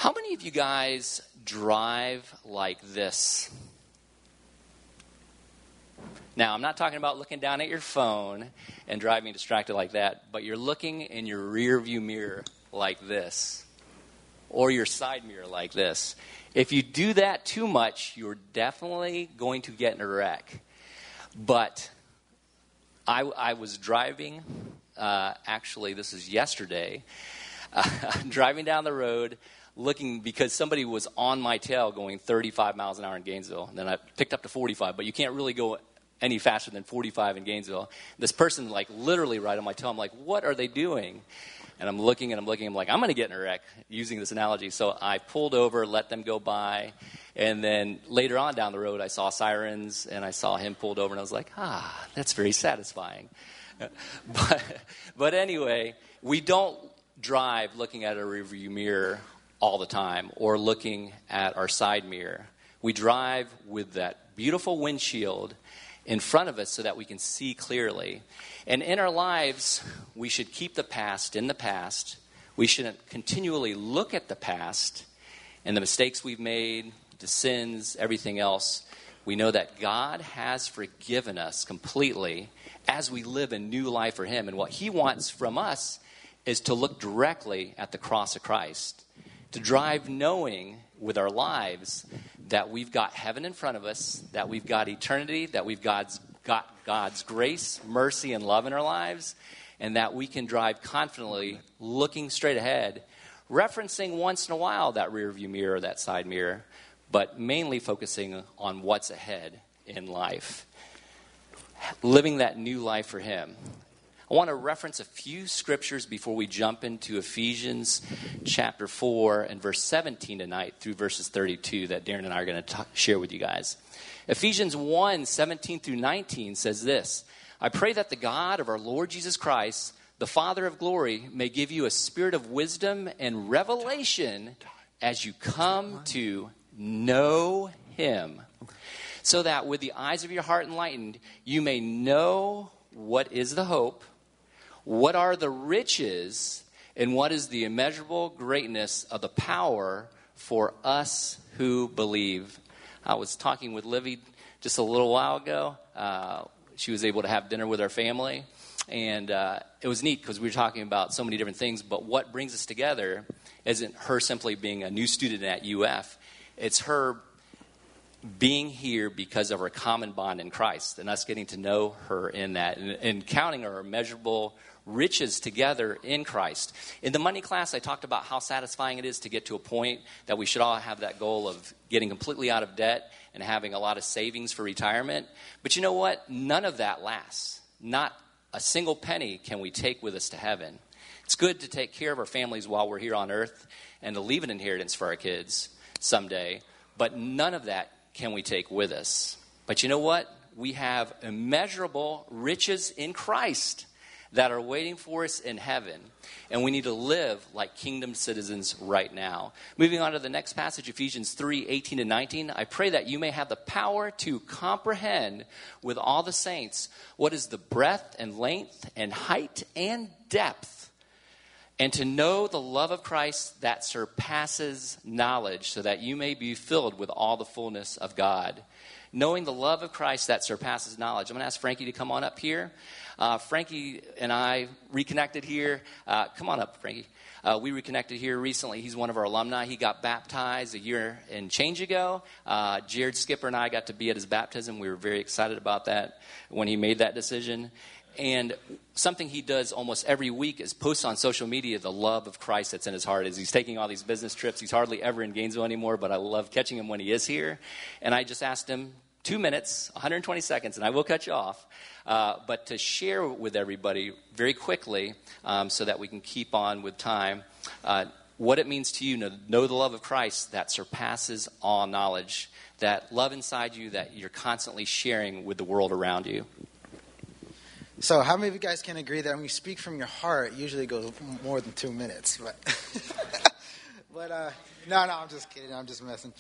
How many of you guys drive like this? Now, I'm not talking about looking down at your phone and driving distracted like that, but you're looking in your rear view mirror like this, or your side mirror like this. If you do that too much, you're definitely going to get in a wreck. But I was driving, actually this is yesterday, driving down the road, looking because somebody was on my tail going 35 miles an hour in Gainesville. And then I picked up to 45, but you can't really go any faster than 45 in Gainesville. This person, like, literally right on my tail. I'm like, what are they doing? And I'm looking, I'm like, I'm going to get in a wreck using this analogy. So I pulled over, let them go by. And then later on down the road, I saw sirens, and I saw him pulled over, and I was like, that's very satisfying. But anyway, we don't drive looking at a rearview mirror all the time or looking at our side mirror. We drive with that beautiful windshield in front of us so that we can see clearly. And in our lives, we should keep the past in the past. We shouldn't continually look at the past and the mistakes we've made, the sins, everything else. We know that God has forgiven us completely as we live a new life for him. And what he wants from us is to look directly at the cross of Christ, to drive knowing with our lives that we've got heaven in front of us, that we've got eternity, that we've got God's grace, mercy, and love in our lives, and that we can drive confidently looking straight ahead, referencing once in a while that rear view mirror, that side mirror, but mainly focusing on what's ahead in life, living that new life for him. I want to reference a few scriptures before we jump into Ephesians chapter 4 and verse 17 tonight through verses 32 that Darren and I are going to share with you guys. Ephesians 1, 17 through 19 says this: I pray that the God of our Lord Jesus Christ, the Father of glory, may give you a spirit of wisdom and revelation as you come to know him, so that with the eyes of your heart enlightened, you may know what is the hope, what are the riches, and what is the immeasurable greatness of the power for us who believe. I was talking with Livy just a little while ago. She was able to have dinner with our family, and it was neat because we were talking about so many different things, but what brings us together isn't her simply being a new student at UF. It's her being here because of our common bond in Christ and us getting to know her in that and counting our immeasurable riches together in Christ. In the money class, I talked about how satisfying it is to get to a point that we should all have that goal of getting completely out of debt and having a lot of savings for retirement. But you know what? None of that lasts. Not a single penny can we take with us to heaven. It's good to take care of our families while we're here on earth and to leave an inheritance for our kids someday, but none of that can we take with us. But you know what? We have immeasurable riches in Christ that are waiting for us in heaven, and we need to live like kingdom citizens right now. Moving on to the next passage, Ephesians 3, 18 and 19. I pray that you may have the power to comprehend with all the saints what is the breadth and length and height and depth, and to know the love of Christ that surpasses knowledge, so that you may be filled with all the fullness of God. Knowing the love of Christ that surpasses knowledge. I'm going to ask Frankie to come on up here. Frankie and I reconnected here. Come on up, Frankie. We reconnected here recently. He's one of our alumni. He got baptized a year and change ago. Jared Skipper and I got to be at his baptism. We were very excited about that when he made that decision. And something he does almost every week is post on social media the love of Christ that's in his heart. As he's taking all these business trips, he's hardly ever in Gainesville anymore, but I love catching him when he is here. And I just asked him 2 minutes, 120 seconds, and I will cut you off, but to share with everybody very quickly so that we can keep on with time, what it means to you to know the love of Christ that surpasses all knowledge, that love inside you that you're constantly sharing with the world around you. So how many of you guys can agree that when you speak from your heart, it usually goes more than 2 minutes? But no, I'm just kidding. I'm just messing.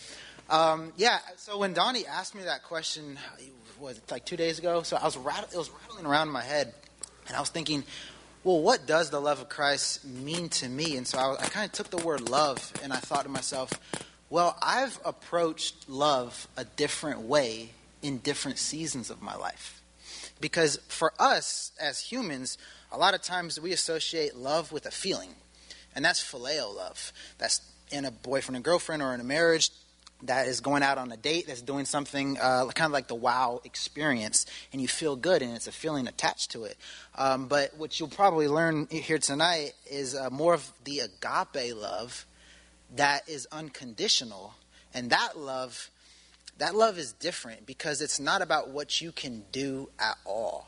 So when Donnie asked me that question, was it like 2 days ago? So it was rattling around in my head, and I was thinking, well, what does the love of Christ mean to me? And so I kind of took the word love and I thought to myself, well, I've approached love a different way in different seasons of my life. Because for us as humans, a lot of times we associate love with a feeling. And that's phileo love. That's in a boyfriend and girlfriend or in a marriage. That is going out on a date, that's doing something kind of like the wow experience, and you feel good, and it's a feeling attached to it. But what you'll probably learn here tonight is more of the agape love that is unconditional. And that love is different because it's not about what you can do at all.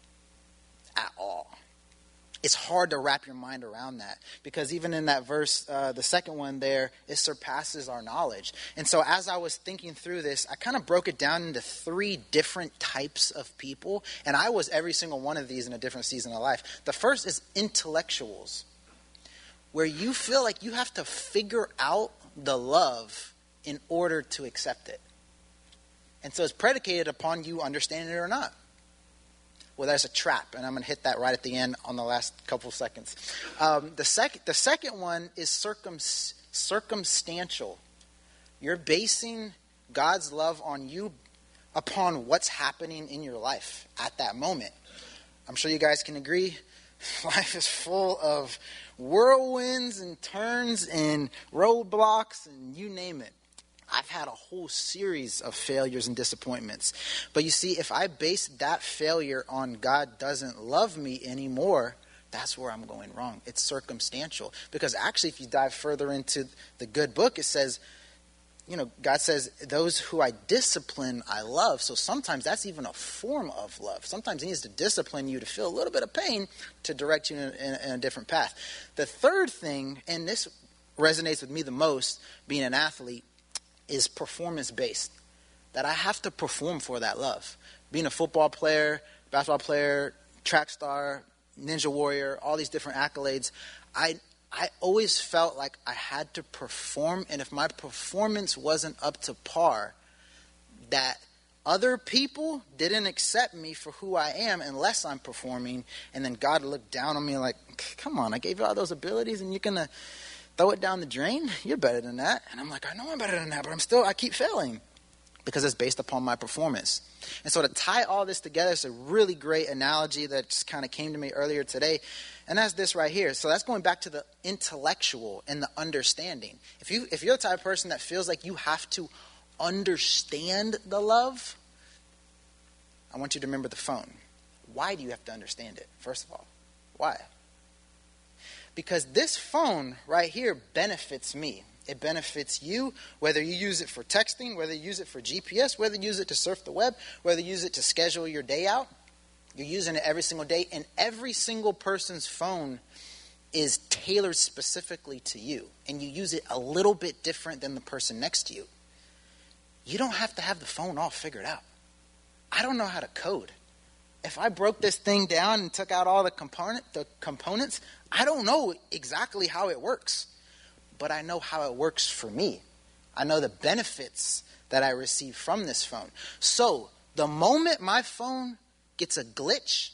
At all. It's hard to wrap your mind around that because even in that verse, the second one there, it surpasses our knowledge. And so as I was thinking through this, I kind of broke it down into 3 different types of people. And I was every single one of these in a different season of life. The first is intellectuals, where you feel like you have to figure out the love in order to accept it. And so it's predicated upon you understanding it or not. Well, there's a trap, and I'm going to hit that right at the end on the last couple of seconds. The second one is circumstantial. You're basing God's love on you upon what's happening in your life at that moment. I'm sure you guys can agree, life is full of whirlwinds and turns and roadblocks and you name it. I've had a whole series of failures and disappointments. But you see, if I base that failure on God doesn't love me anymore, that's where I'm going wrong. It's circumstantial. Because actually, if you dive further into the good book, it says, God says, those who I discipline, I love. So sometimes that's even a form of love. Sometimes he needs to discipline you to feel a little bit of pain to direct you in a different path. The third thing, and this resonates with me the most, being an athlete, is performance-based. That I have to perform for that love. Being a football player, basketball player, track star, ninja warrior, all these different accolades, I always felt like I had to perform, and if my performance wasn't up to par, that other people didn't accept me for who I am unless I'm performing, and then God looked down on me like, come on, I gave you all those abilities and you're going to throw it down the drain? You're better than that. And I'm like, I know I'm better than that, but I keep failing because it's based upon my performance. And so to tie all this together, it's a really great analogy that just kind of came to me earlier today. And that's this right here. So that's going back to the intellectual and the understanding. If you're the type of person that feels like you have to understand the love, I want you to remember the phone. Why do you have to understand it, first of all? Why? Because this phone right here benefits me. It benefits you, whether you use it for texting, whether you use it for GPS, whether you use it to surf the web, whether you use it to schedule your day out. You're using it every single day, and every single person's phone is tailored specifically to you, and you use it a little bit different than the person next to you. You don't have to have the phone all figured out. I don't know how to code. If I broke this thing down and took out all the components, I don't know exactly how it works, but I know how it works for me. I know the benefits that I receive from this phone. So the moment my phone gets a glitch,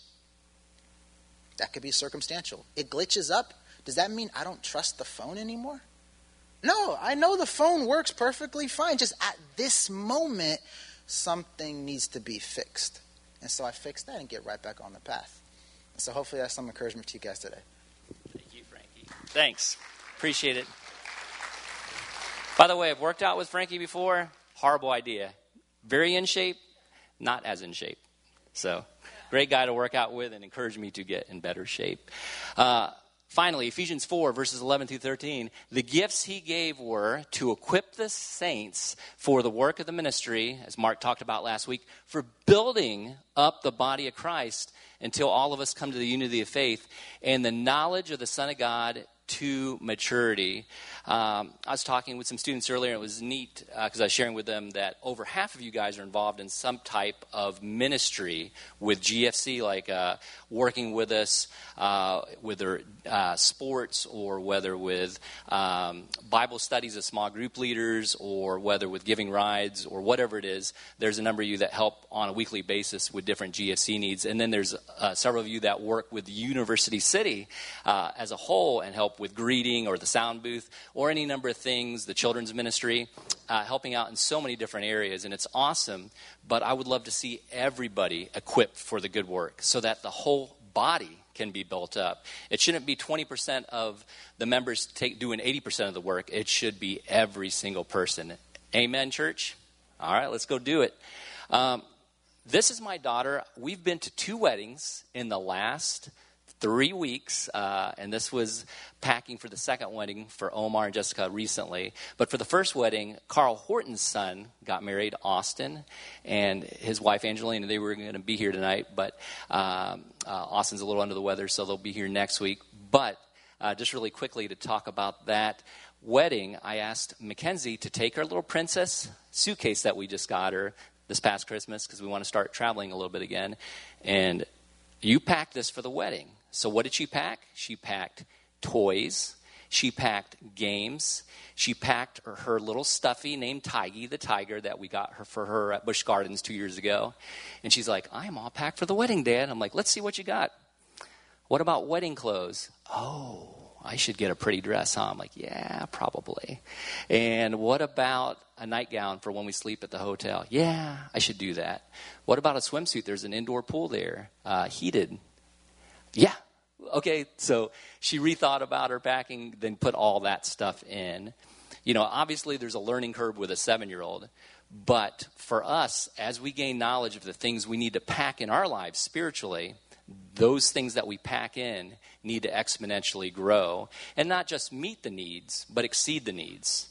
that could be circumstantial. It glitches up. Does that mean I don't trust the phone anymore? No, I know the phone works perfectly fine. Just at this moment, something needs to be fixed. And so I fix that and get right back on the path. And so hopefully that's some encouragement to you guys today. Thank you, Frankie. Thanks. Appreciate it. By the way, I've worked out with Frankie before. Horrible idea. Very in shape, not as in shape. So great guy to work out with and encourage me to get in better shape. Finally, Ephesians 4, verses 11 through 13. The gifts he gave were to equip the saints for the work of the ministry, as Mark talked about last week, for building up the body of Christ until all of us come to the unity of faith and the knowledge of the Son of God to maturity. I was talking with some students earlier, and it was neat because I was sharing with them that over half of you guys are involved in some type of ministry with GFC, like working with us, whether sports or whether with Bible studies as small group leaders or whether with giving rides or whatever it is. There's a number of you that help on a weekly basis with different GFC needs. And then there's several of you that work with University City as a whole and help with greeting or the sound booth or any number of things, the children's ministry, helping out in so many different areas. And it's awesome, but I would love to see everybody equipped for the good work so that the whole body can be built up. It shouldn't be 20% of the members doing 80% of the work. It should be every single person. Amen, church? All right, let's go do it. This is my daughter. We've been to 2 weddings in the last 3 weeks, and this was packing for the second wedding for Omar and Jessica recently. But for the first wedding, Carl Horton's son got married, Austin, and his wife Angelina. They were going to be here tonight, but Austin's a little under the weather, so they'll be here next week. But just really quickly to talk about that wedding, I asked Mackenzie to take our little princess suitcase that we just got her this past Christmas because we want to start traveling a little bit again, and you packed this for the wedding. So what did she pack? She packed toys. She packed games. She packed her little stuffy named Tiggy, the tiger that we got her for her at Busch Gardens 2 years ago. And she's like, I'm all packed for the wedding, Dad. I'm like, let's see what you got. What about wedding clothes? Oh, I should get a pretty dress, huh? I'm like, yeah, probably. And what about a nightgown for when we sleep at the hotel? Yeah, I should do that. What about a swimsuit? There's an indoor pool there, heated. Yeah. Okay, so she rethought about her packing, then put all that stuff in. You know, obviously there's a learning curve with a 7-year-old, but for us, as we gain knowledge of the things we need to pack in our lives spiritually, those things that we pack in need to exponentially grow and not just meet the needs, but exceed the needs.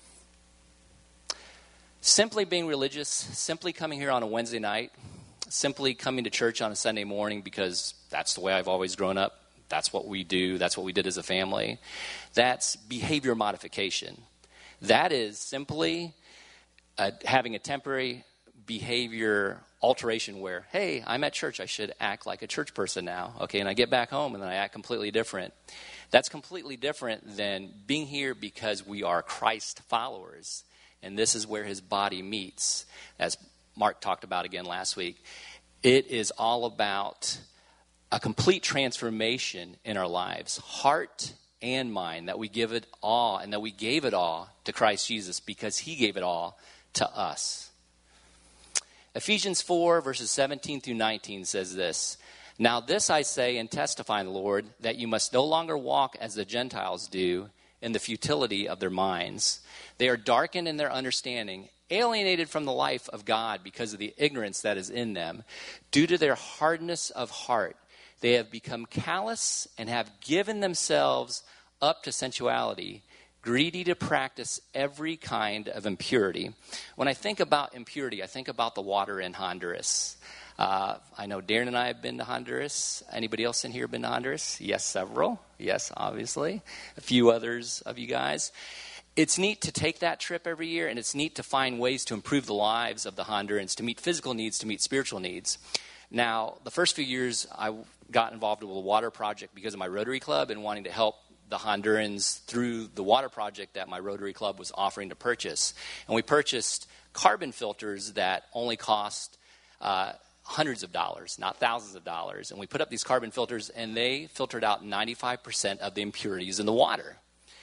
Simply being religious, simply coming here on a Wednesday night, simply coming to church on a Sunday morning because that's the way I've always grown up. That's what we do. That's what we did as a family. That's behavior modification. That is simply having a temporary behavior alteration where, hey, I'm at church. I should act like a church person now. Okay, and I get back home and then I act completely different. That's completely different than being here because we are Christ followers. And this is where his body meets, as Mark talked about again last week. It is all about a complete transformation in our lives, heart and mind, that we give it all and that we gave it all to Christ Jesus because he gave it all to us. Ephesians 4, verses 17 through 19 says this, Now this I say and testify in the Lord, that you must no longer walk as the Gentiles do in the futility of their minds. They are darkened in their understanding, alienated from the life of God because of the ignorance that is in them, due to their hardness of heart. They have become callous and have given themselves up to sensuality, greedy to practice every kind of impurity. When I think about impurity, I think about the water in Honduras. I know Darren and I have been to Honduras. Anybody else in here been to Honduras? Yes, several. Yes, obviously. A few others of you guys. It's neat to take that trip every year, and it's neat to find ways to improve the lives of the Hondurans, to meet physical needs, to meet spiritual needs. Now, the first few years, I got involved with a water project because of my Rotary Club and wanting to help the Hondurans through the water project that my Rotary Club was offering to purchase. And we purchased carbon filters that only cost hundreds of dollars, not thousands of dollars. And we put up these carbon filters, and they filtered out 95% of the impurities in the water.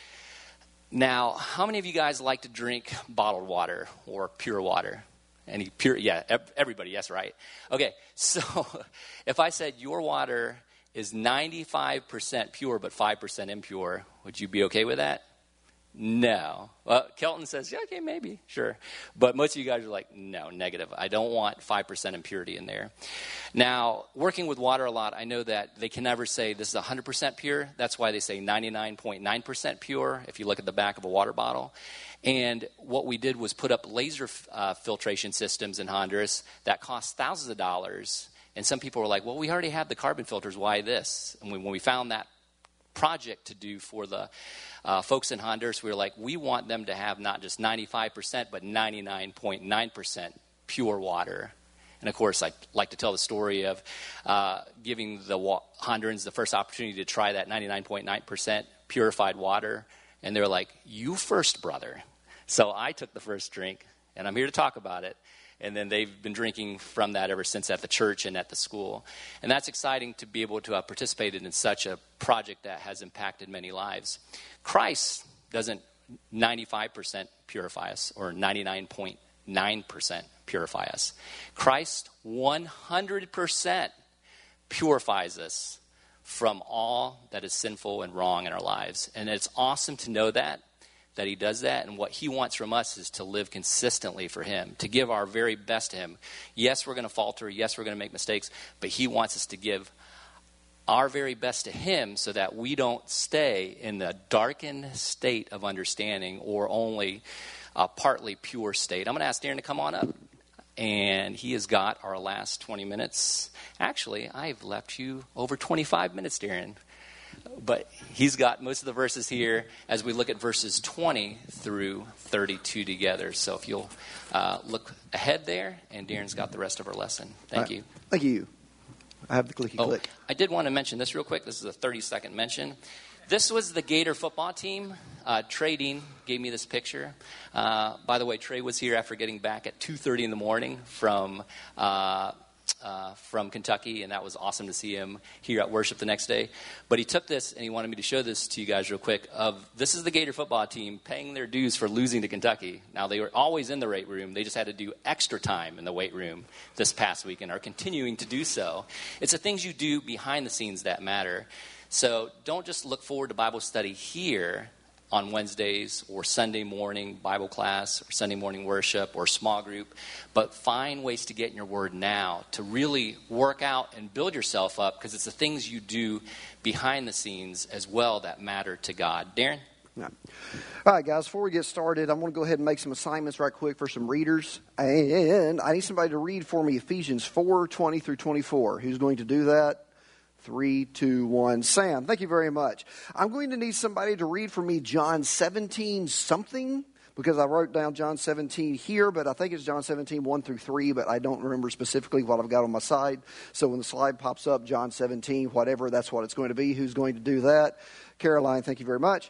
Now, how many of you guys like to drink bottled water or pure water? Any pure? Yeah, everybody. Yes, right. Okay, so if I said your water is 95% pure but 5% impure, would you be okay with that? No. Well, Kelton says, yeah, okay, maybe, sure. But most of you guys are like, no, negative. I don't want 5% impurity in there. Now, working with water a lot, I know that they can never say this is 100% pure. That's why they say 99.9% pure if you look at the back of a water bottle. And what we did was put up laser filtration systems in Honduras that cost thousands of dollars. And some people were like, well, we already have the carbon filters. Why this? And when we found that project to do for the folks in Honduras. We were like, we want them to have not just 95%, but 99.9% pure water. And, of course, I like to tell the story of giving the Hondurans the first opportunity to try that 99.9% purified water. And they were like, you first, brother. So I took the first drink, and I'm here to talk about it. And then they've been drinking from that ever since at the church and at the school. And that's exciting to be able to have participated in such a project that has impacted many lives. Christ doesn't 95% purify us or 99.9% purify us. Christ 100% purifies us from all that is sinful and wrong in our lives. And it's awesome to know that he does that. And what he wants from us is to live consistently for him, to give our very best to him. Yes, we're going to falter. Yes, we're going to make mistakes. But he wants us to give our very best to him so that we don't stay in the darkened state of understanding or only a partly pure state. I'm going to ask Darren to come on up. And he has got our last 20 minutes. Actually, I've left you over 25 minutes, Darren. But he's got most of the verses here as we look at verses 20 through 32 together. So if you'll look ahead there, and Darren's got the rest of our lesson. Thank you. Thank you. I have the clicky click. I did want to mention this real quick. This is a 30-second mention. This was the Gator football team. Trey Dean gave me this picture. By the way, Trey was here after getting back at 2:30 in the morning from Kentucky, and that was awesome to see him here at worship the next day. But he took this, and he wanted me to show this to you guys real quick. This is the Gator football team paying their dues for losing to Kentucky. Now, they were always in the weight room. They just had to do extra time in the weight room this past week and are continuing to do so. It's the things you do behind the scenes that matter. So don't just look forward to Bible study here on Wednesdays or Sunday morning Bible class or Sunday morning worship or small group, but find ways to get in your word now to really work out and build yourself up, because it's the things you do behind the scenes as well that matter to God. Darren? Yeah. All right, guys, before we get started, I'm going to go ahead and make some assignments right quick for some readers. And I need somebody to read for me Ephesians 4:20 through 24. Who's going to do that? 3, 2, 1. Sam, thank you very much. I'm going to need somebody to read for me John 17 something, because I wrote down John 17 here, but I think it's John 17, 1 through 3, but I don't remember specifically what I've got on my side. So when the slide pops up, John 17, whatever, that's what it's going to be. Who's going to do that? Caroline, thank you very much.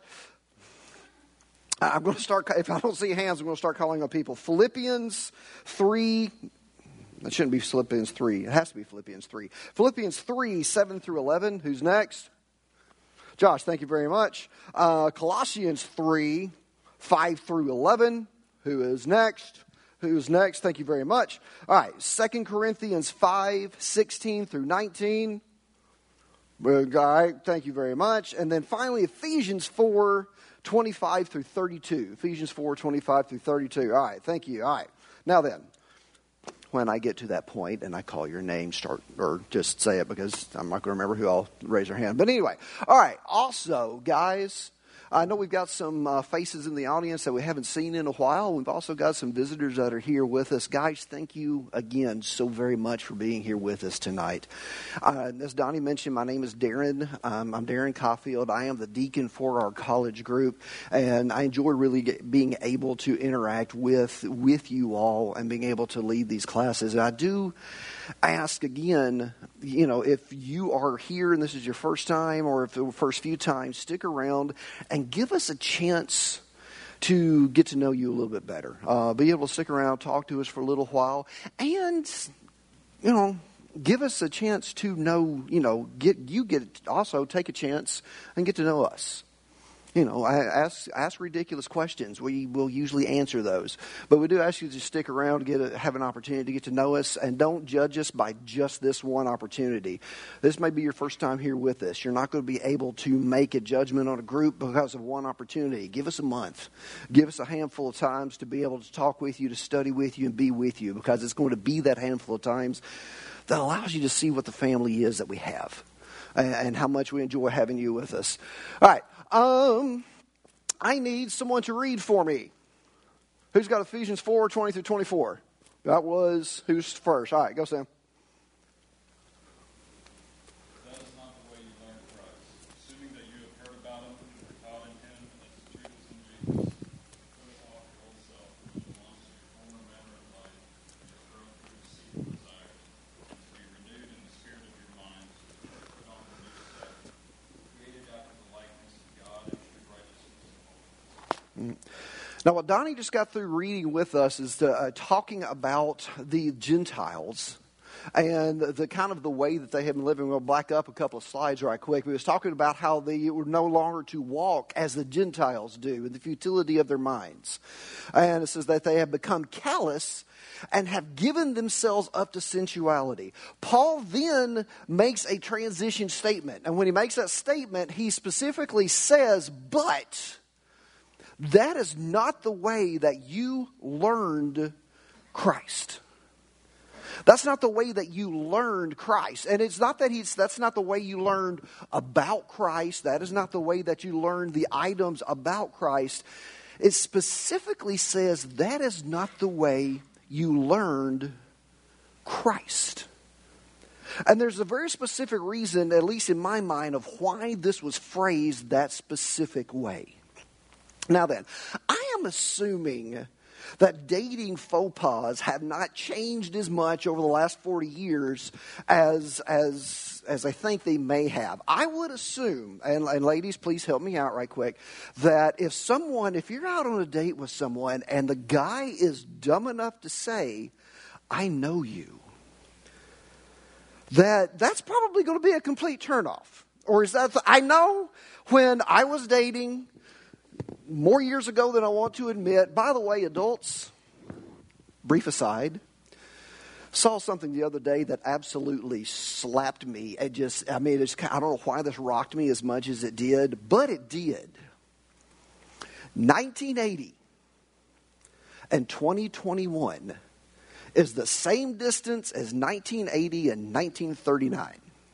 I'm going to start, if I don't see hands, I'm going to start calling on people. Philippians 3. It shouldn't be Philippians 3. It has to be Philippians 3. Philippians 3, 7 through 11. Who's next? Josh, thank you very much. Colossians 3, 5 through 11. Who is next? Who's next? Thank you very much. All right, 2 Corinthians 5, 16 through 19. All right, thank you very much. And then finally, Ephesians 4, 25 through 32. Ephesians 4, 25 through 32. All right, thank you. All right, now then. When I get to that point and I call your name, just say it, because I'm not going to remember who all raised their hand. But anyway, all right. Also, guys, I know we've got some faces in the audience that we haven't seen in a while. We've also got some visitors that are here with us. Guys, thank you again so very much for being here with us tonight. As Donnie mentioned, my name is Darren. I'm Darren Caulfield. I am the deacon for our college group, and I enjoy really being able to interact with you all and being able to lead these classes. And I do ask again, if you are here and this is your first time, or if the first few times, stick around and give us a chance to get to know you a little bit better. Be able to stick around, talk to us for a little while, and, give us a chance to know, also take a chance and get to know us. Ask ridiculous questions. We will usually answer those. But we do ask you to stick around, have an opportunity to get to know us, and don't judge us by just this one opportunity. This may be your first time here with us. You're not going to be able to make a judgment on a group because of one opportunity. Give us a month. Give us a handful of times to be able to talk with you, to study with you, and be with you, because it's going to be that handful of times that allows you to see what the family is that we have and how much we enjoy having you with us. All right. I need someone to read for me. Who's got Ephesians 4, 20 through 24? Who's first? All right, go, Sam. That is not the way you learned Christ, assuming that you have Now, what Donnie just got through reading with us is talking about the Gentiles and the kind of the way that they have been living. We'll back up a couple of slides right quick. We was talking about how they were no longer to walk as the Gentiles do, in the futility of their minds. And it says that they have become callous and have given themselves up to sensuality. Paul then makes a transition statement. And when he makes that statement, he specifically says, but that is not the way that you learned Christ. That's not the way that you learned Christ. And it's not that that's not the way you learned about Christ. That is not the way that you learned the items about Christ. It specifically says that is not the way you learned Christ. And there's a very specific reason, at least in my mind, of why this was phrased that specific way. Now then, I am assuming that dating faux pas have not changed as much over the last 40 years as I think they may have. I would assume, and ladies, please help me out right quick, that if you're out on a date with someone and the guy is dumb enough to say, I know you, that's probably going to be a complete turnoff. Or is that, I know when I was dating more years ago than I want to admit. By the way, adults, brief aside, saw something the other day that absolutely slapped me. I don't know why this rocked me as much as it did, but it did. 1980 and 2021 is the same distance as 1980 and 1939.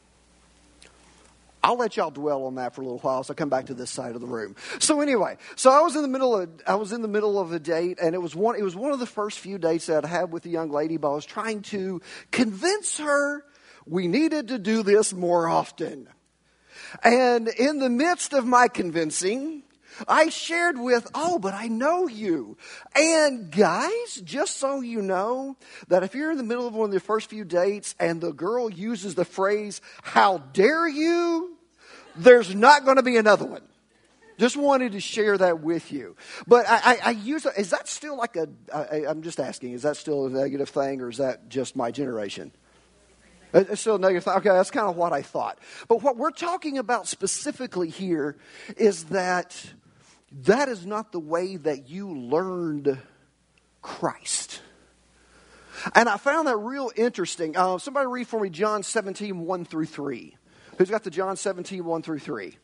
I'll let y'all dwell on that for a little while, so I'll come back to this side of the room. So anyway, I was in the middle of a date, and it was one of the first few dates that I'd had with a young lady, but I was trying to convince her we needed to do this more often. And in the midst of my convincing, I shared but I know you. And guys, just so you know, that if you're in the middle of one of the first few dates and the girl uses the phrase, how dare you, there's not going to be another one. Just wanted to share that with you. But is that still like I'm just asking, is that still a negative thing, or is that just my generation? It's still a negative thing. Okay, that's kind of what I thought. But what we're talking about specifically here is that is not the way that you learned Christ. And I found that real interesting. Somebody read for me John 17, 1 through 3. Who's got the John 17, 1 through 3?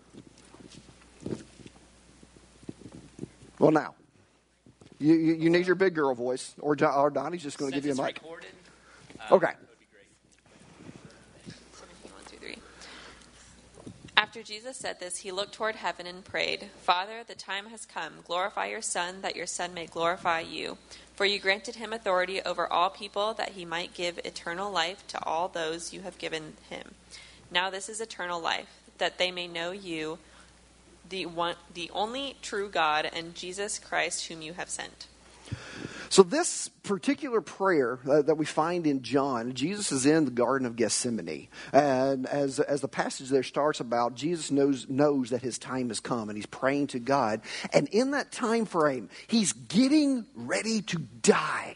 Well, now, you need your big girl voice, or Donnie's just going to give you a mic. Recorded, okay. That would be great. 17, 1 through 3. After Jesus said this, he looked toward heaven and prayed, Father, the time has come. Glorify your Son, that your Son may glorify you. For you granted him authority over all people, that he might give eternal life to all those you have given him. Now this is eternal life, that they may know you, the only true God, and Jesus Christ, whom you have sent. So this particular prayer that we find in John, Jesus is in the Garden of Gethsemane. And as the passage there starts about, Jesus knows that his time has come, and he's praying to God. And in that time frame, he's getting ready to die.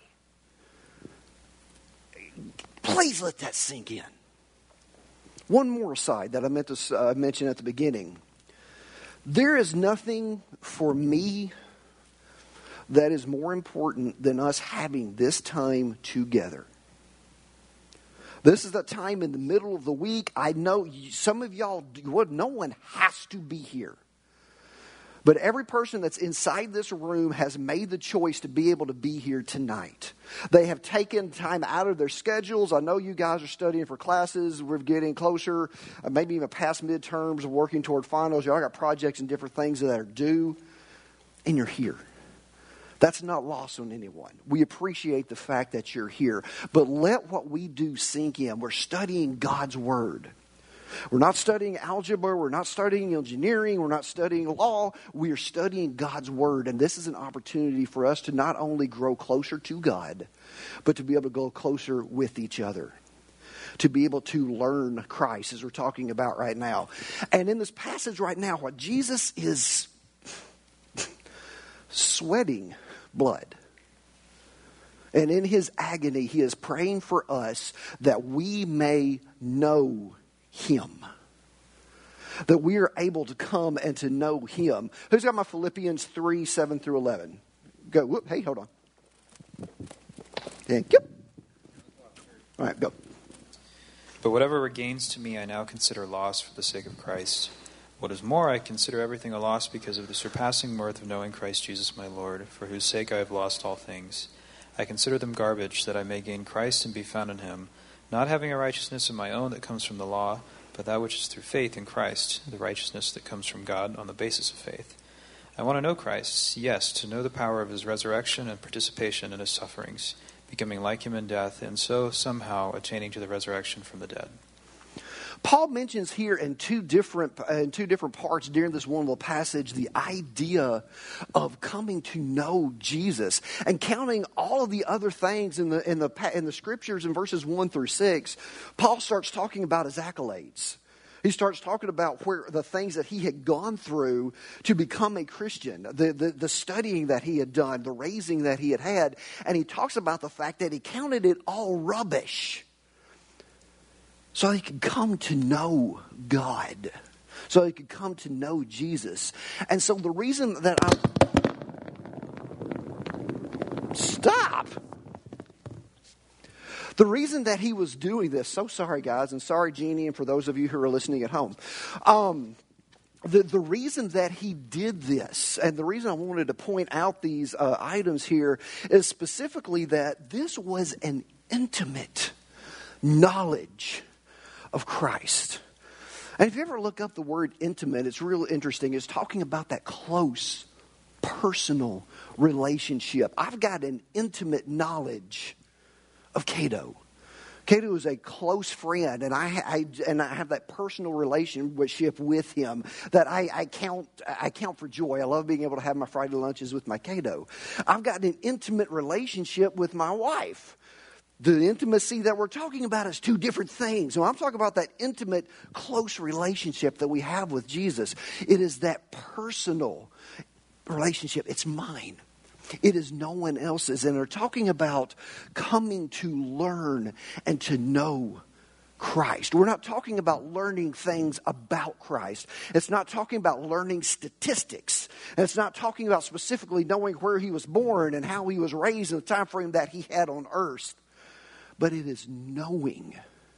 Please let that sink in. One more aside that I meant to mention at the beginning. There is nothing for me that is more important than us having this time together. This is the time in the middle of the week. I know some of y'all, no one has to be here. But every person that's inside this room has made the choice to be able to be here tonight. They have taken time out of their schedules. I know you guys are studying for classes. We're getting closer, maybe even past midterms, working toward finals. Y'all got projects and different things that are due, and you're here. That's not lost on anyone. We appreciate the fact that you're here. But let what we do sink in. We're studying God's Word. We're not studying algebra. We're not studying engineering. We're not studying law. We are studying God's Word. And this is an opportunity for us to not only grow closer to God, but to be able to go closer with each other. To be able to learn Christ, as we're talking about right now. And in this passage right now, what Jesus is sweating blood. And in his agony, he is praying for us that we may know him. That we are able to come and to know him. Who's got my Philippians 3, 7 through 11? Go. Whoop, hey, hold on. Thank you. All right, go. But whatever were gains to me, I now consider loss for the sake of Christ. What is more, I consider everything a loss because of the surpassing worth of knowing Christ Jesus my Lord, for whose sake I have lost all things. I consider them garbage, that I may gain Christ and be found in him, not having a righteousness of my own that comes from the law, but that which is through faith in Christ, the righteousness that comes from God on the basis of faith. I want to know Christ, yes, to know the power of his resurrection and participation in his sufferings, becoming like him in death, and so somehow attaining to the resurrection from the dead. Paul mentions here in two different parts during this one little passage the idea of coming to know Jesus and counting all of the other things in the scriptures in verses 1 through 6. Paul starts talking about his accolades. He starts talking about where the things that he had gone through to become a Christian, the studying that he had done, the raising that he had had, and he talks about the fact that he counted it all rubbish so he could come to know God, so he could come to know Jesus. And so the reason that the reason that he was doing this, so sorry guys, and sorry Jeannie, and for those of you who are listening at home, the reason that he did this, and the reason I wanted to point out these items here, is specifically that this was an intimate knowledge of Christ. And if you ever look up the word intimate, it's real interesting. It's talking about that close, personal relationship. I've got an intimate knowledge of Cato. Cato is a close friend, and I have that personal relationship with him that I count for joy. I love being able to have my Friday lunches with my Cato. I've got an intimate relationship with my wife. The intimacy that we're talking about is two different things. So I'm talking about that intimate, close relationship that we have with Jesus. It is that personal relationship. It's mine. It is no one else's. And they're talking about coming to learn and to know Christ. We're not talking about learning things about Christ. It's not talking about learning statistics. And it's not talking about specifically knowing where he was born and how he was raised in the time frame that he had on earth. But it is knowing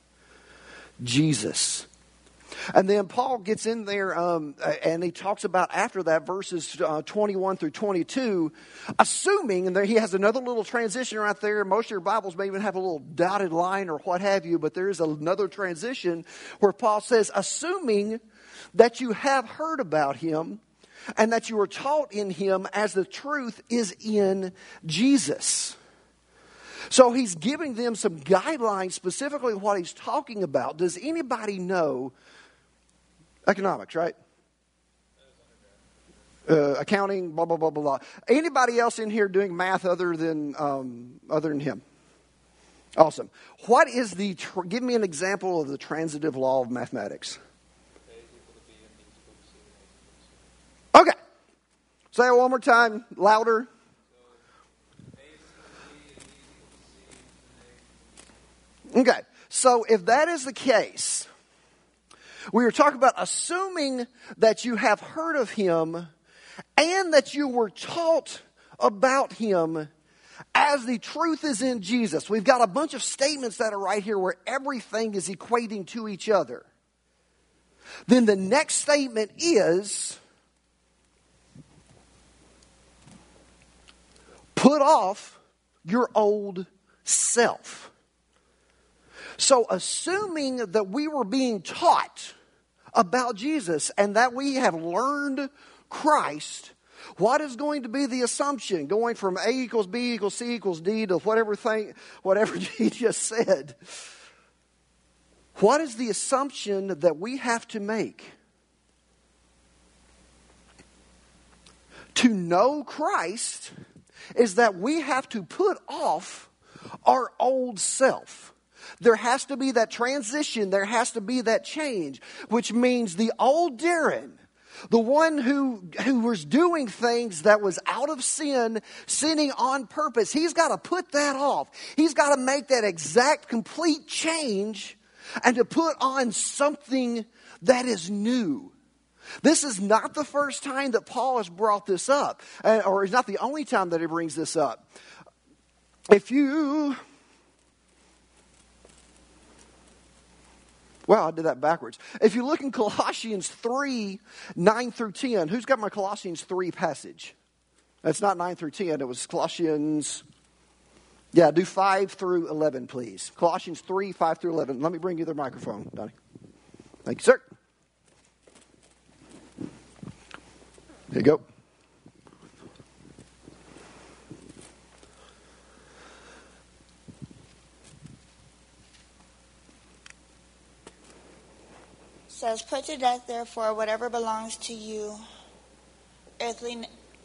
Jesus. And then Paul gets in there and he talks about after that verses 21 through 22, assuming, and there he has another little transition right there. Most of your Bibles may even have a little dotted line or what have you, but there is another transition where Paul says, assuming that you have heard about him and that you are taught in him as the truth is in Jesus. So he's giving them some guidelines, specifically what he's talking about. Does anybody know economics, right? Accounting, blah, blah, blah, blah, blah. Anybody else in here doing math other than him? Awesome. What is give me an example of the transitive law of mathematics. Okay. Say it one more time, louder. Okay, so if that is the case, we are talking about assuming that you have heard of him and that you were taught about him as the truth is in Jesus. We've got a bunch of statements that are right here where everything is equating to each other. Then the next statement is, put off your old self. So assuming that we were being taught about Jesus and that we have learned Christ, what is going to be the assumption? Going from A equals B equals C equals D to whatever he just said. What is the assumption that we have to make? To know Christ is that we have to put off our old self. There has to be that transition. There has to be that change, which means the old Darren The one who was doing things that was out of sin, sinning on purpose, he's got to put that off. He's got to make that exact, complete change and to put on something that is new. This is not the first time that Paul has brought this up, or it's not the only time that he brings this up. Wow, I did that backwards. If you look in Colossians 3, 9 through 10, who's got my Colossians 3 passage? That's not 9 through 10, it was Colossians, do 5 through 11, please. Colossians 3, 5 through 11. Let me bring you the microphone, Donnie. Thank you, sir. Here you go. Says, put to death, therefore, whatever belongs to your earthly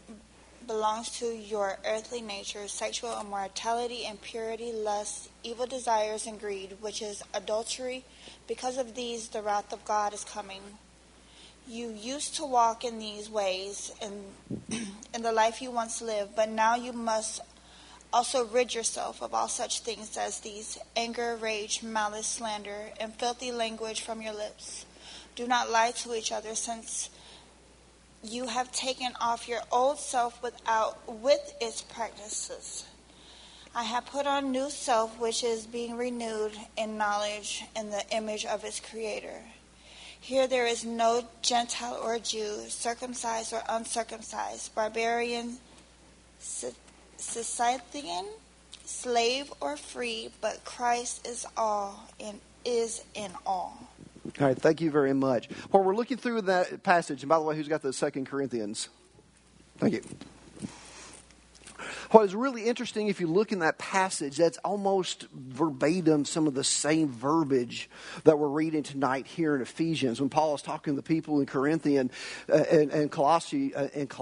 nature, sexual immorality, impurity, lust, evil desires, and greed, which is adultery. Because of these, the wrath of God is coming. You used to walk in these ways in the life you once lived, but now you must also rid yourself of all such things as these: anger, rage, malice, slander, and filthy language from your lips. Do not lie to each other, since you have taken off your old self with its practices. I have put on new self, which is being renewed in knowledge in the image of its creator. Here there is no Gentile or Jew, circumcised or uncircumcised, barbarian, Scythian, slave or free, but Christ is all and is in all. All right, thank you very much. While we're looking through that passage, and by the way, who's got the 2 Corinthians? Thank you. What is really interesting, if you look in that passage, that's almost verbatim some of the same verbiage that we're reading tonight here in Ephesians. When Paul is talking to the people in Corinthian and Colossae,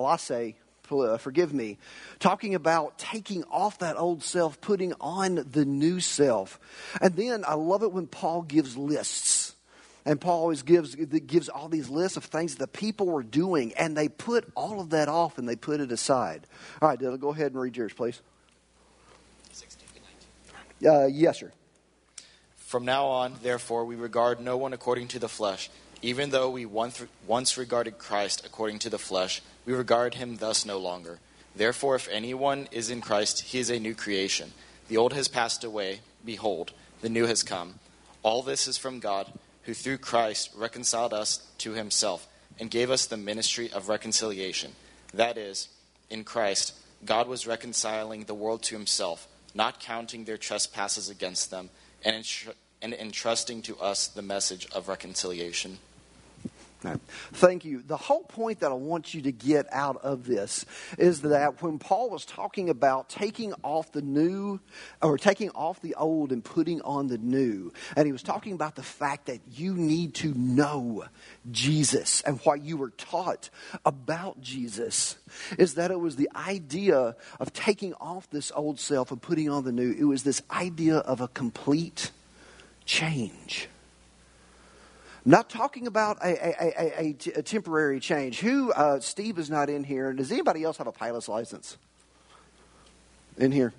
talking about taking off that old self, putting on the new self. And then I love it when Paul gives lists. And Paul always gives all these lists of things the people were doing, and they put all of that off and they put it aside. All right, Dylan, go ahead and read yours, please. 16 to 19. Yes, sir. From now on, therefore, we regard no one according to the flesh. Even though we once regarded Christ according to the flesh, we regard him thus no longer. Therefore, if anyone is in Christ, he is a new creation. The old has passed away. Behold, the new has come. All this is from God, who through Christ reconciled us to himself and gave us the ministry of reconciliation. That is, in Christ, God was reconciling the world to himself, not counting their trespasses against them, and entrusting to us the message of reconciliation. Right. Thank you. The whole point that I want you to get out of this is that when Paul was talking about taking off the new, or taking off the old and putting on the new, and he was talking about the fact that you need to know Jesus and what you were taught about Jesus, is that it was the idea of taking off this old self and putting on the new. It was this idea of a complete change. I'm not talking about a temporary change. Steve is not in here. Does anybody else have a pilot's license in here?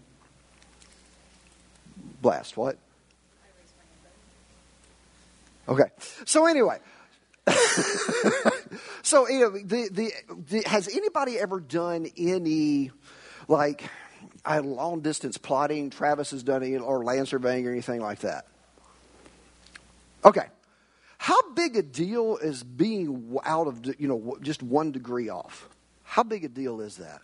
Blast, what? Okay. So anyway. So has anybody ever done any, long distance plotting? Travis has done it, or land surveying or anything like that? Okay. How big a deal is being out of, just 1 degree off? How big a deal is that?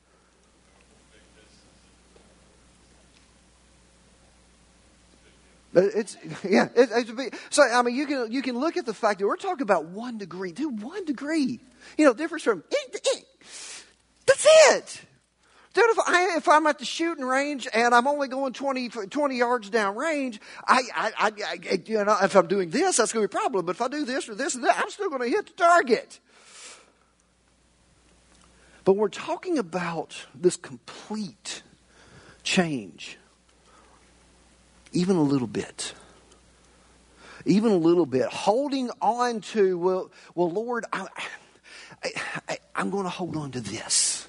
It's big. So I mean, you can look at the fact that we're talking about 1 degree. Dude, 1 degree. Difference from that's it. Dude, if I'm at the shooting range and I'm only going 20 yards down range, if I'm doing this, that's going to be a problem. But if I do this or this and that, I'm still going to hit the target. But we're talking about this complete change. Even a little bit. Holding on to, well, Lord, I'm going to hold on to this.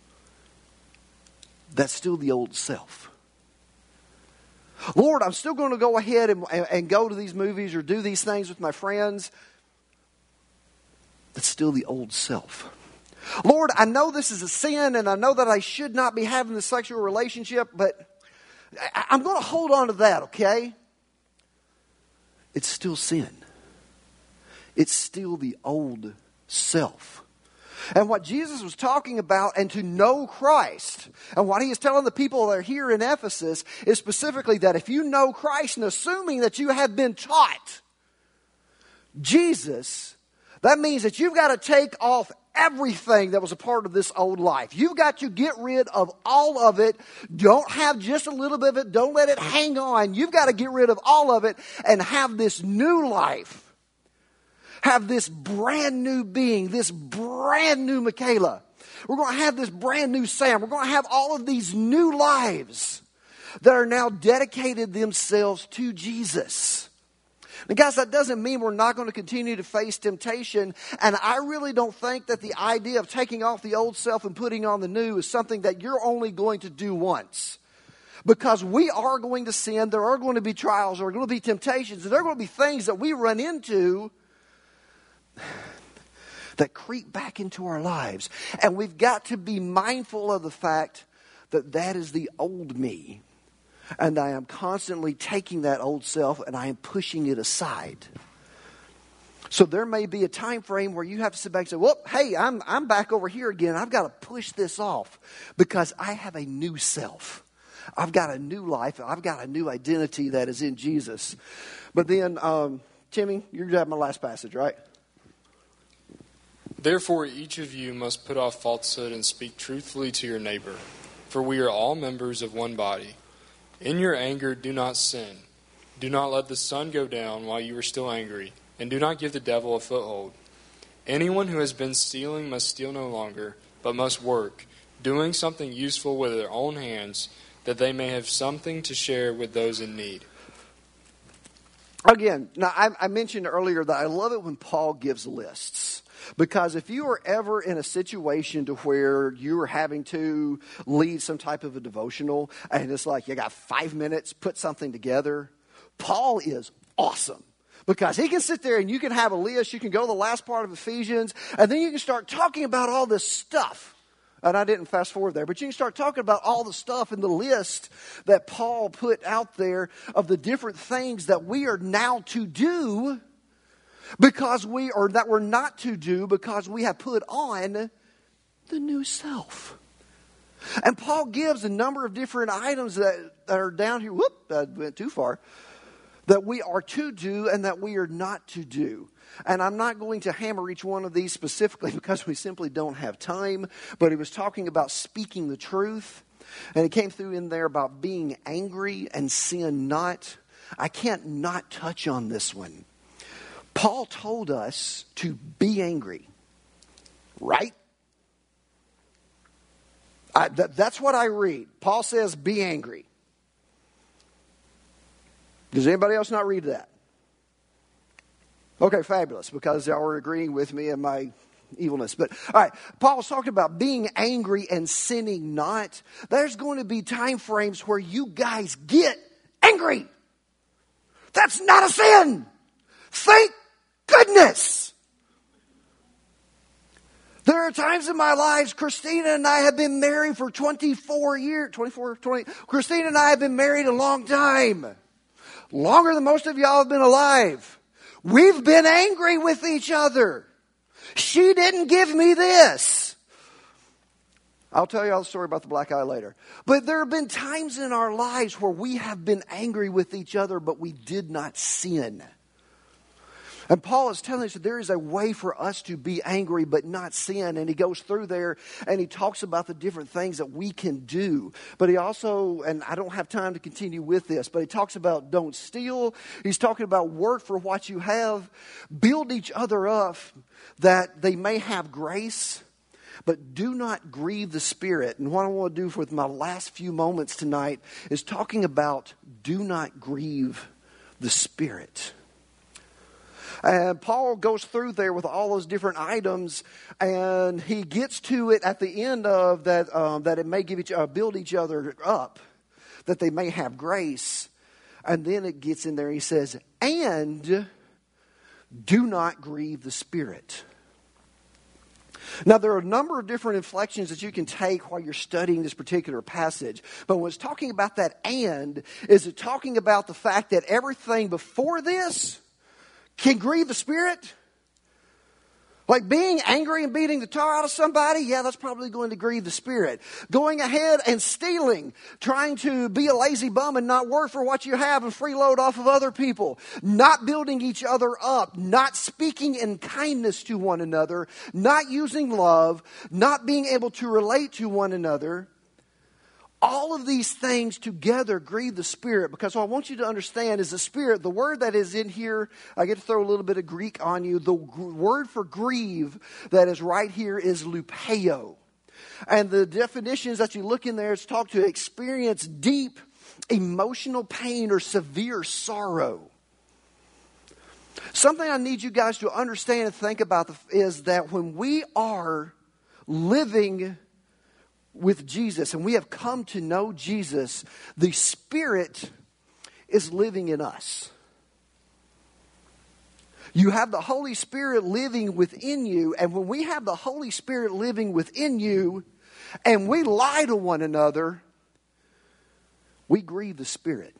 That's still the old self. Lord, I'm still going to go ahead and go to these movies or do these things with my friends. That's still the old self. Lord, I know this is a sin and I know that I should not be having this sexual relationship, but I'm going to hold on to that, okay? It's still sin. It's still the old self. And what Jesus was talking about, and to know Christ, and what he is telling the people that are here in Ephesus, is specifically that if you know Christ, and assuming that you have been taught Jesus, that means that you've got to take off everything that was a part of this old life. You've got to get rid of all of it. Don't have just a little bit of it. Don't let it hang on. You've got to get rid of all of it and have this new life. Have this brand new being, this brand new Michaela. We're going to have this brand new Sam. We're going to have all of these new lives that are now dedicated themselves to Jesus. And guys, that doesn't mean we're not going to continue to face temptation. And I really don't think that the idea of taking off the old self and putting on the new is something that you're only going to do once. Because we are going to sin. There are going to be trials. There are going to be temptations. And there are going to be things that we run into that creep back into our lives. And we've got to be mindful of the fact that that is the old me. And I am constantly taking that old self and I am pushing it aside. So there may be a time frame where you have to sit back and say, well, hey, I'm back over here again. I've got to push this off because I have a new self. I've got a new life. I've got a new identity that is in Jesus. But then, Timmy, you're going to have my last passage, right? Therefore, each of you must put off falsehood and speak truthfully to your neighbor, for we are all members of one body. In your anger, do not sin. Do not let the sun go down while you are still angry, and do not give the devil a foothold. Anyone who has been stealing must steal no longer, but must work, doing something useful with their own hands, that they may have something to share with those in need. Again, now I mentioned earlier that I love it when Paul gives lists. Because if you are ever in a situation to where you are having to lead some type of a devotional and it's like you got 5 minutes, put something together, Paul is awesome. Because he can sit there and you can have a list, you can go to the last part of Ephesians, and then you can start talking about all this stuff. And I didn't fast forward there, but you can start talking about all the stuff in the list that Paul put out there of the different things that we are now to do because that we're not to do because we have put on the new self. And Paul gives a number of different items that are down here. Whoop, I went too far. That we are to do and that we are not to do. And I'm not going to hammer each one of these specifically because we simply don't have time. But he was talking about speaking the truth. And it came through in there about being angry and sin not. I can't not touch on this one. Paul told us to be angry, right? That's what I read. Paul says be angry. Does anybody else not read that? Okay, fabulous, because y'all are agreeing with me in my evilness. But, all right, Paul was talking about being angry and sinning not. There's going to be time frames where you guys get angry. That's not a sin. Thank goodness. There are times in my lives, Christina and I have been married for 24 years. Christina and I have been married a long time. Longer than most of y'all have been alive. We've been angry with each other. She didn't give me this. I'll tell you all the story about the black eye later. But there have been times in our lives where we have been angry with each other, but we did not sin. And Paul is telling us that there is a way for us to be angry but not sin. And he goes through there and he talks about the different things that we can do. But he also, and I don't have time to continue with this, but he talks about don't steal. He's talking about work for what you have. Build each other up that they may have grace. But do not grieve the Spirit. And what I want to do with my last few moments tonight is talking about do not grieve the Spirit. And Paul goes through there with all those different items, and he gets to it at the end of that, that it may build each other up, that they may have grace. And then it gets in there, he says, and do not grieve the Spirit. Now, there are a number of different inflections that you can take while you're studying this particular passage. But when it's talking about that and, is it talking about the fact that everything before this can grieve the Spirit? Like being angry and beating the tar out of somebody, yeah, that's probably going to grieve the Spirit. Going ahead and stealing, trying to be a lazy bum and not work for what you have and freeload off of other people. Not building each other up, not speaking in kindness to one another, not using love, not being able to relate to one another. All of these things together grieve the Spirit, because what I want you to understand is the Spirit, the word that is in here, I get to throw a little bit of Greek on you. The word for grieve that is right here is lupeo. And the definitions that you look in there, it's talked to experience deep emotional pain or severe sorrow. Something I need you guys to understand and think about is that when we are living with Jesus and we have come to know Jesus, the Spirit is living in us. You have the Holy Spirit living within you, and when we have the Holy Spirit living within you and we lie to one another, we grieve the Spirit.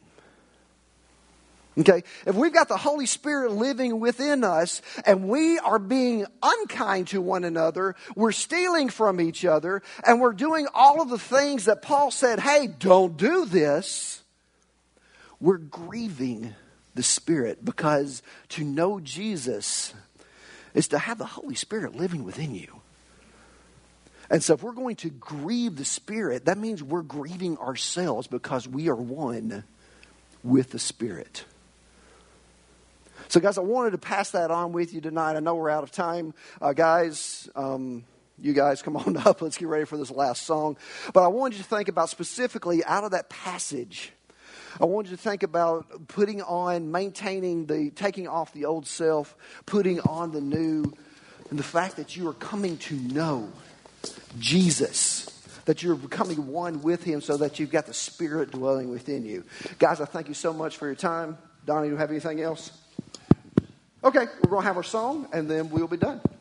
Okay, if we've got the Holy Spirit living within us and we are being unkind to one another, we're stealing from each other, and we're doing all of the things that Paul said, hey, don't do this, we're grieving the Spirit, because to know Jesus is to have the Holy Spirit living within you. And so if we're going to grieve the Spirit, that means we're grieving ourselves, because we are one with the Spirit. So, guys, I wanted to pass that on with you tonight. I know we're out of time. Guys, you guys come on up. Let's get ready for this last song. But I wanted you to think about specifically out of that passage. I wanted you to think about taking off the old self, putting on the new, and the fact that you are coming to know Jesus, that you're becoming one with Him, so that you've got the Spirit dwelling within you. Guys, I thank you so much for your time. Donnie, do you have anything else? Okay, we're going to have our song, and then we'll be done.